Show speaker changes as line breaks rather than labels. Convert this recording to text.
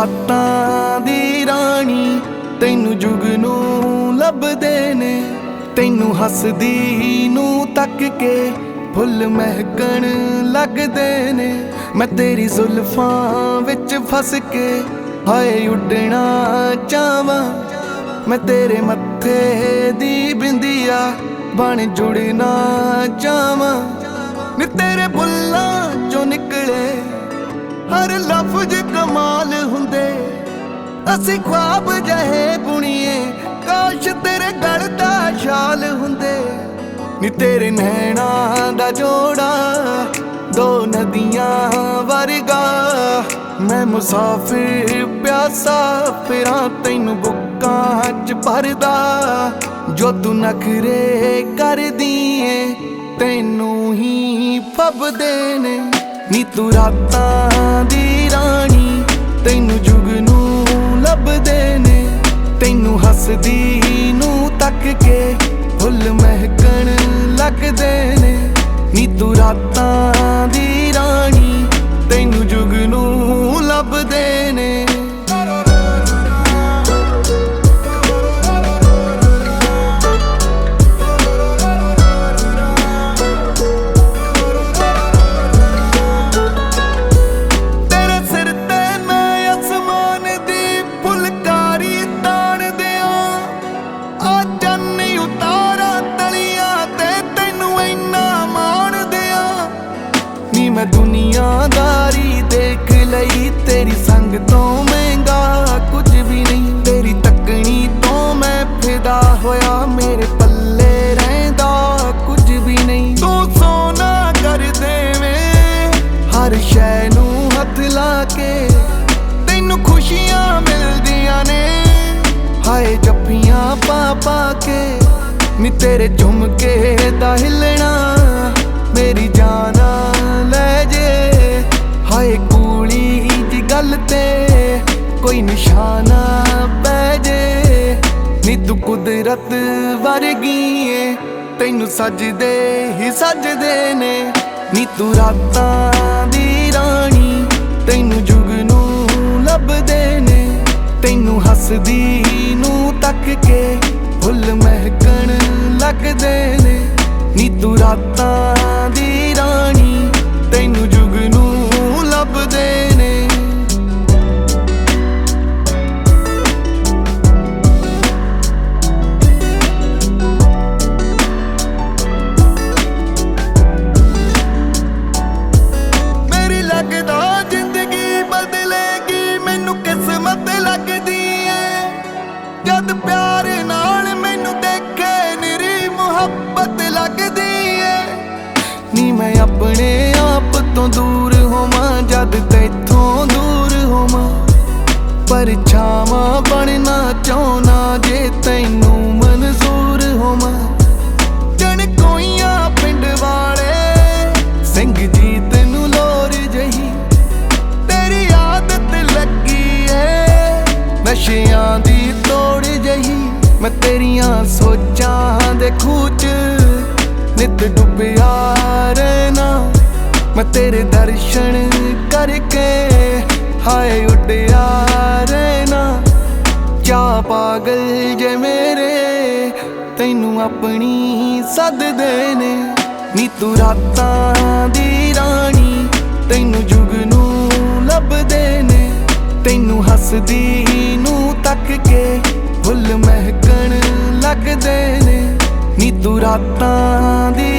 ਰਾਤਾਂ ਦੀ ਰਾਣੀ ਤੈਨੂੰ ਜੁਗਨੂ ਲੱਭਦੇ ਨੇ। ਤੈਨੂੰ ਹੱਸਦੀ ਨੂੰ ਤੱਕ ਕੇ ਫੁੱਲ ਮਹਿਕਣ ਲੱਗਦੇ ਨੇ। ਮੈਂ ਤੇਰੀ ਜ਼ੁਲਫਾਂ ਵਿੱਚ ਫਸ ਕੇ ਹਾਏ ਉੱਡਣਾ ਚਾਹਾਂ। ਮੈਂ ਤੇਰੇ ਮੱਥੇ ਦੀ ਬਿੰਦੀਆਂ ਬਣ ਜੁੜਨਾ ਚਾਹਾਂ। ਨੀ ਤੇਰੇ ਬੁੱਲਾਂ ਚੋਂ ਨਿਕਲੇ ਹਰ ਲਫ਼ਜ਼ ਕਮਾਲ ਹੁੰਦੇ। ਅਸੀਂ ख्वाब ਜਹੇ ਬੁਣੀਏ ਕਾਸ਼ ਤੇਰੇ ਗਲ ਦਾ ਸ਼ਾਲ ਹੁੰਦੇ। ਨੀ ਤੇਰੇ ਨੈਣਾਂ ਦਾ ਜੋੜਾ ਦੋ ਨਦੀਆਂ ਵਰਗਾ। ਮੈਂ ਮੁਸਾਫਿਰ ਪਿਆਸਾ ਫਿਰਾਂ ਤੈਨੂੰ ਬੁੱਕਾਂ 'ਚ ਭਰਦਾ। ਜੋ ਤੂੰ ਨਖਰੇ ਕਰਦੀ ਏ ਤੈਨੂੰ ਹੀ ਫੱਬਦੇ ਨੇ। ਨੀ ਤੂੰ ਰਾਤਾਂ ਦੀ ਰਾਣੀ ਤੈਨੂੰ ਜੁਗਨੂ ਲੱਭਦੇ ਨੇ। ਤੈਨੂੰ ਹੱਸਦੀ ਨੂੰ ਤੱਕ ਕੇ ਫੁੱਲ ਮਹਿਕਣ ਲੱਗਦੇ ਨੇ। ਨੀ ਤੂੰ ਰਾਤਾਂ ਦੀ ਰਾਣੀ ਤੈਨੂੰ ਜੁਗਨੂ ਲੱਭਦੇ ਨੇ। ਮੈਂ ਦੁਨੀਆਦਾਰੀ ਦੇਖ ਲਈ ਤੇਰੀ ਸੰਗ ਤੋਂ ਮਹਿੰਗਾ ਕੁਝ ਵੀ ਨਹੀਂ। ਤੇਰੀ ਤੱਕਣੀ ਤੋਂ ਮੈਂ ਫਿਦਾ ਹੋਇਆ ਮੇਰੇ ਪੱਲੇ ਰਹਿੰਦਾ ਕੁਝ ਵੀ ਨਹੀਂ। ਤੂੰ ਸੋਨਾ ਕਰ ਦੇਵੇਂ ਹਰ ਸ਼ੈ ਨੂੰ ਹੱਥ ਲਾ ਕੇ। ਤੈਨੂੰ ਖੁਸ਼ੀਆਂ ਮਿਲਦੀਆਂ ਨੇ ਹਾਏ ਜੱਫੀਆਂ ਪਾ ਪਾ ਕੇ। ਨੀ ਤੇਰੇ ਝੁਮਕੇ ਦਾ ਹਿੱਲਣਾ ਮੇਰੀ ਜਾਨ ਲੈ ਜੇ। ਹਾਏ ਕੂਲੀ ਦੀ ਗੱਲ ਤੇ ਕੋਈ ਨਿਸ਼ਾਨਾ ਪੈ ਜੇ। ਨੀ ਤੂੰ ਕੁਦਰਤ ਵਰਗੀ ਏ ਤੈਨੂੰ ਸਜਦੇ ਹੀ ਸਜਦੇ ਨੇ। ਨੀ ਤੂੰ ਰਾਤਾਂ ਦੀ ਰਾਣੀ ਤੈਨੂੰ ਜੁਗਨੂ ਲੱਭਦੇ ਨੇ। ਤੈਨੂੰ ਹੱਸਦੀ ਨੂੰ ਤੱਕ ਕੇ ਫੁੱਲ ਮਹਿਕਣ ਲੱਗਦੇ ਨੇ। ਨੀ ਤੂੰ ਰਾਤਾਂ ਦੀ ਰਾਣੀ ਤੈਨੂੰ ਜੁਗਨੂ ਲੱਭਦੇ ਨੇ। ਮੇਰੀ ਲੱਗਦਾ ਜ਼ਿੰਦਗੀ ਬਦਲੇਗੀ ਮੈਨੂੰ ਕਿਸਮਤ ਲੱਗਦੀ ਏ। ਜਦ ਪਿਆਰ ਨਾਲ ਮੈਨੂੰ ਦੇਖੇ ਨਿਰੀ ਮੁਹੱਬਤ ਲੱਗਦੀ ਏ। ਨੀ ਮੈਂ ਆਪਣੇ ਆਪ ਤੋਂ ਦੂਰ ਹੋਵਾਂ ਜਦ ਤੈਥੋਂ ਦੂਰ ਹੋਵਾਂ। ਪਰਛਾਵਾਂ ਬਣਨਾ ਚਾਹੁੰਨਾ ਜੇ ਤੈਨੂੰ ਮਨਜ਼ੂਰ ਹੋਵਾਂ। ਜਣ ਕੋਈਆਂ ਪਿੰਡ ਵਾਲੇ ਸਿੰਘ ਜੀ ਤੈਨੂੰ ਲੋਰ ਜਹੀ। ਤੇਰੀ ਆਦਤ ਲੱਗੀ ਏ ਨਸ਼ਿਆਂ ਦੀ ਤੋੜ ਜਹੀ। ਮੈਂ ਤੇਰੀਆਂ ਸੋਚਾਂ ਦੇ ਖੂਹ 'ਚ ਨਿਤ ਡੁੱਬਿਆ ਰਹਿਣਾ। ਮੈਂ ਤੇਰੇ ਦਰਸ਼ਨ ਕਰਕੇ ਹਾਏ ਉੱਡਿਆ ਰਹਿਣਾ। ਚਾਹ ਪਾਗਲ ਜੇ ਮੇਰੇ ਤੈਨੂੰ ਆਪਣੀ ਸੱਦਦੇ ਨੇ। ਨੀ ਤੂੰ ਰਾਤਾਂ ਦੀ ਰਾਣੀ ਤੈਨੂੰ ਜੁਗਨੂ ਲੱਭਦੇ ਨੇ। ਤੈਨੂੰ ਹੱਸਦੀ ਨੂੰ ਤੱਕ ਕੇ ਫੁੱਲ ਮਹਿਕਣ ਲੱਗਦੇ ਨੇ। ਨੀ ਤੂੰ ਰਾਤਾਂ ਦੀ